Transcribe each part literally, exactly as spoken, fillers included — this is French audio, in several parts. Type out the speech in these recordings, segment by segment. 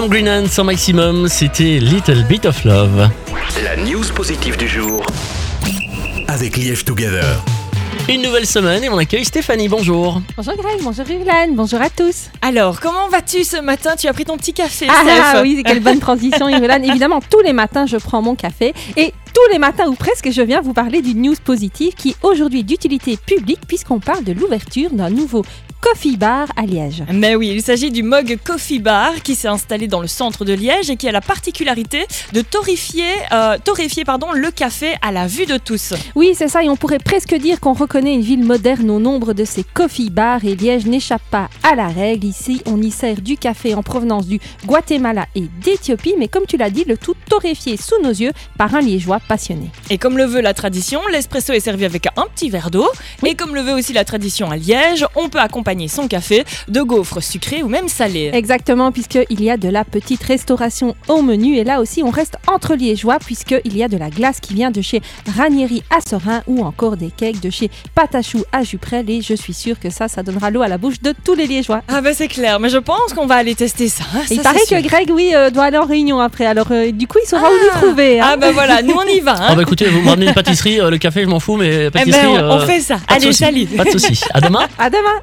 Tom Greenan sur Maximum, c'était Little Bit of Love. La news positive du jour avec Liège Together. Une nouvelle semaine et on accueille Stéphanie, bonjour. Bonjour Greg, bonjour Yvelane, bonjour à tous. Alors, comment vas-tu ce matin? Tu as pris ton petit café, Ah, Steph. ah oui, quelle bonne transition Yvelane. Évidemment, tous les matins, je prends mon café et tous les matins ou presque, je viens vous parler d'une news positive qui est aujourd'hui d'utilité publique puisqu'on parle de l'ouverture d'un nouveau Coffee Bar à Liège. Mais oui, il s'agit du Mug Coffee Bar qui s'est installé dans le centre de Liège et qui a la particularité de torréfier, euh, torréfier pardon, le café à la vue de tous. Oui, c'est ça, et on pourrait presque dire qu'on reconnaît une ville moderne au nombre de ces coffee bars et Liège n'échappe pas à la règle. Ici, on y sert du café en provenance du Guatemala et d'Éthiopie, mais comme tu l'as dit, le tout torréfié sous nos yeux par un Liégeois passionné. Et comme le veut la tradition, l'espresso est servi avec un petit verre d'eau. Oui. Et comme le veut aussi la tradition à Liège, on peut accompagner son café de gaufres sucrées ou même salées. Exactement, puisqu'il y a de la petite restauration au menu. Et là aussi, on reste entre liégeois, puisqu'il y a de la glace qui vient de chez Ranieri à Sorin ou encore des cakes de chez Patachou à Juprel. Et je suis sûre que ça, ça donnera l'eau à la bouche de tous les liégeois. Ah ben c'est clair, mais je pense qu'on va aller tester ça. Hein, ça il paraît que Greg, oui, euh, doit aller en réunion après. Alors, euh, du coup, il saura ah, où nous trouver. Hein. Ah ben voilà, nous on y va. Hein. Ah bah écoutez, vous me ramenez une pâtisserie, euh, le café, je m'en fous, mais pâtisserie... Eh ben, on, euh, on fait ça. Pas Allez, salut. Pas de soucis. À demain. À demain.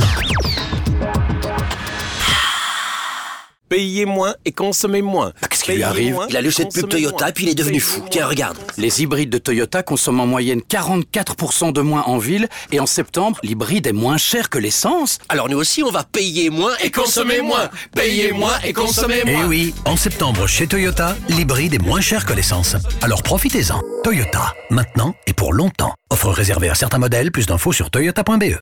Payez moins et consommez moins. Ah, qu'est-ce qui lui arrive? Il a lu cette pub Toyota puis il est devenu fou. Tiens, regarde. Les hybrides de Toyota consomment en moyenne quarante-quatre pour cent de moins en ville et en septembre, l'hybride est moins cher que l'essence. Alors nous aussi, on va payer moins et consommer moins. Payer moins et consommer moins. Eh oui, en septembre, chez Toyota, l'hybride est moins cher que l'essence. Alors profitez-en. Toyota, maintenant et pour longtemps. Offre réservée à certains modèles, plus d'infos sur toyota point b e.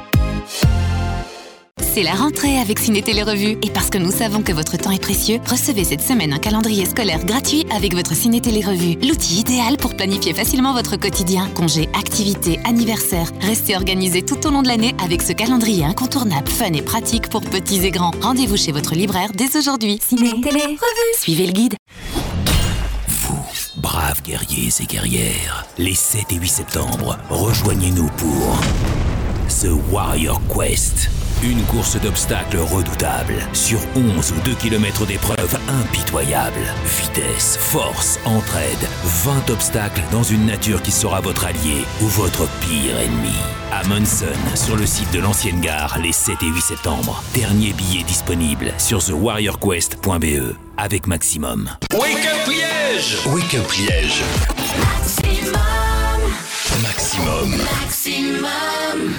C'est la rentrée avec Ciné Télé Revue. Et parce que nous savons que votre temps est précieux, recevez cette semaine un calendrier scolaire gratuit avec votre Ciné Télé Revue. L'outil idéal pour planifier facilement votre quotidien. Congés, activités, anniversaires. Restez organisés tout au long de l'année avec ce calendrier incontournable, fun et pratique pour petits et grands. Rendez-vous chez votre libraire dès aujourd'hui. Ciné Télé Revue. Suivez le guide. Vous, braves guerriers et guerrières, les sept et huit septembre, rejoignez-nous pour The Warrior Quest. Une course d'obstacles redoutable sur onze ou deux kilomètres d'épreuves impitoyables. Vitesse, force, entraide, vingt obstacles dans une nature qui sera votre allié ou votre pire ennemi. À Monson, sur le site de l'ancienne gare, les sept et huit septembre. Dernier billet disponible sur the warrior quest point b e avec Maximum. Wake up Liège. Wake up Liège. Maximum. Maximum. Maximum.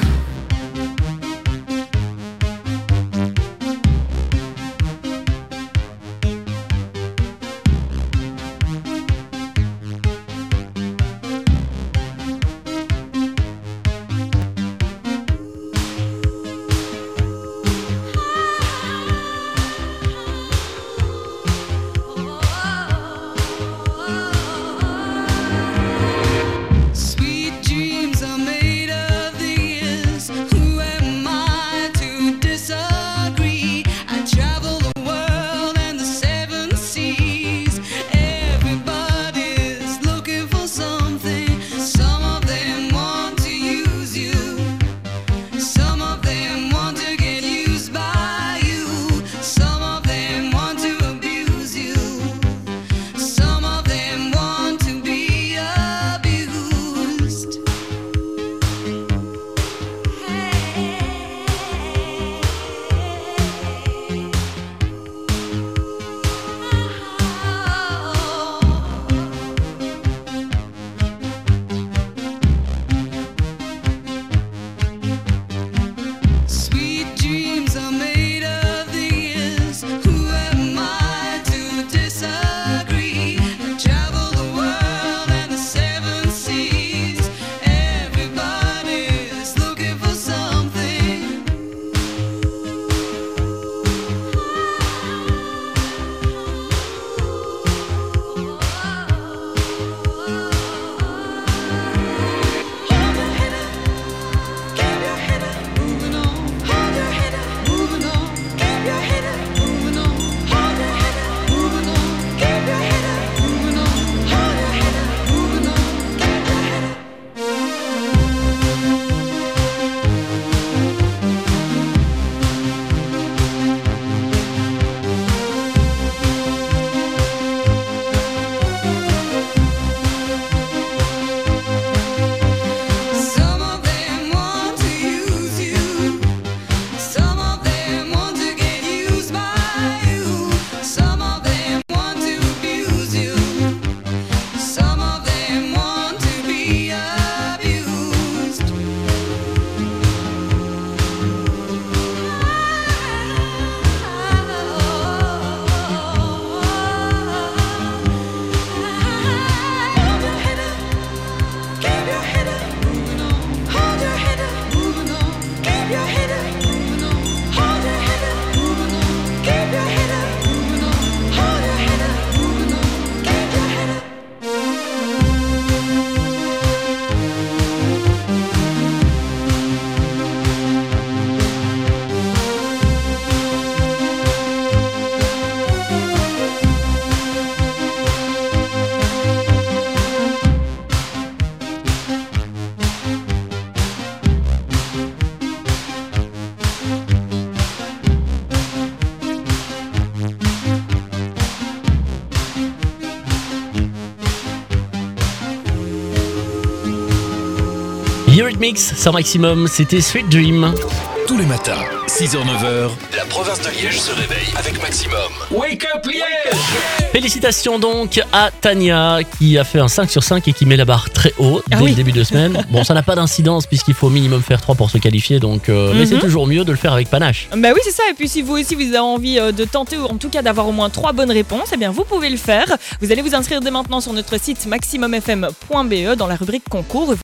Eurythmics, sans maximum, c'était Sweet Dream. Tous les matins, six heures neuf heures, la province de Liège se réveille avec Maximum. Wake up Liège! Félicitations donc à Tania qui a fait un cinq sur cinq et qui met la barre très haut dès Ah oui. le début de semaine. Bon, ça n'a pas d'incidence puisqu'il faut au minimum faire trois pour se qualifier, donc euh, mais Mhm. c'est toujours mieux de le faire avec panache. Bah oui, c'est ça. Et puis si vous aussi vous avez envie euh, de tenter ou en tout cas d'avoir au moins trois bonnes réponses, eh bien vous pouvez le faire. Vous allez vous inscrire dès maintenant sur notre site maximum f m point b e dans la rubrique concours.